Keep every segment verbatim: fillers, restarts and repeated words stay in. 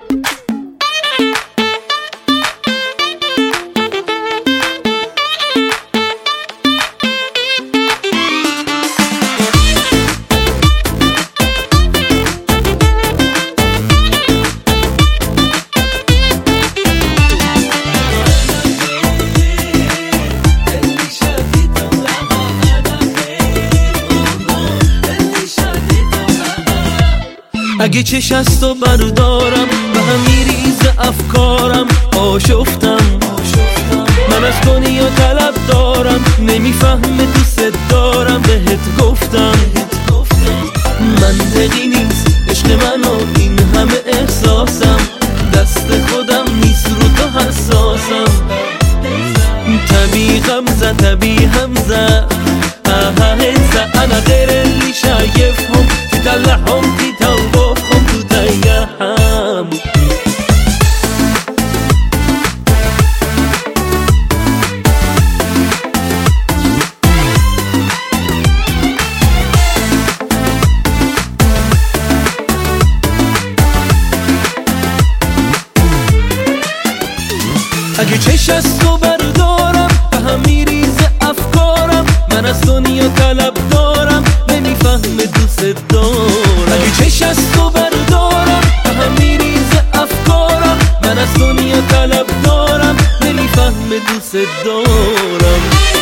اگه چش از تو بردارم به هم میریزه افکارم. آشفتم من از دنیا طلب دارم، نمیفهمه دوست دارم. بهت گفتم منطقی نیست عشق من و این همه احساسم. دست خودم نیست رو تو حساسم. طبيعي غمزة طبيعي همزة آها هنسى أنا غير اللي شايفهم. تدلعهم تتوبخهم تضيعهم. اگه چش از تو بردارم به هم میریزه افکارم. من از دنیا طلب دارم، نمیفهمه دوست دارم. اگه چش از تو بردارم به هم میریزه افکارم. من از دنیا طلب دارم، نمیفهمه دوست دارم.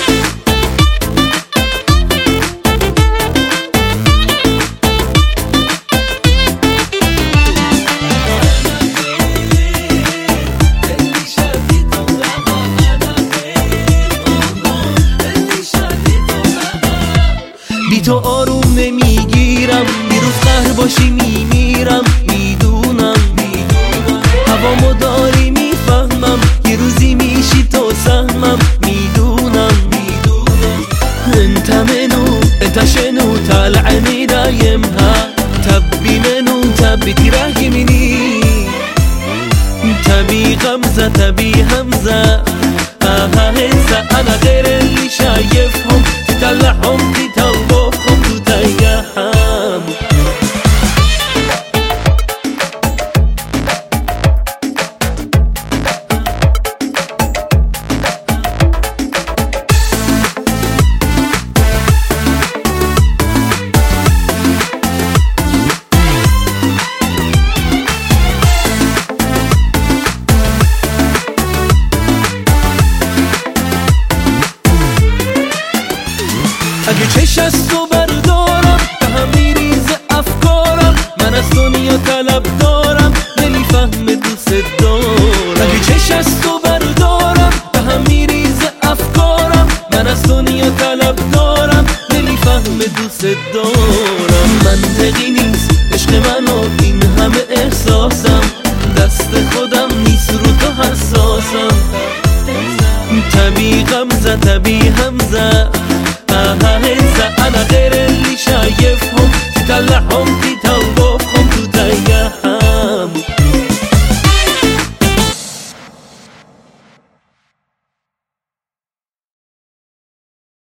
بی تو آروم نمیگیرم، دیروز قهر باشی میمیرم. میدونم هوامو داری میفهمم، یه روزی میشی تو سهمم. میدونم انت منو انت شنو طالعني دايمها. تبي منو تبي تراهمني. تبي غمزة تبي همزة آها هنسى أنا غير اللي شايفهم. تطلعهم تتوبخهم تضيعهم. اگه چش از تو بردارم به هم میریزه افکارم. من از دنیا طلب دارم، نمیفهمه دوست دارم. اگه چش از تو بردارم به هم میریزه افکارم. من از دنیا طلب دارم، نمیفهمه دوست دارم. منطقی نیست عشق من و این همه احساسم.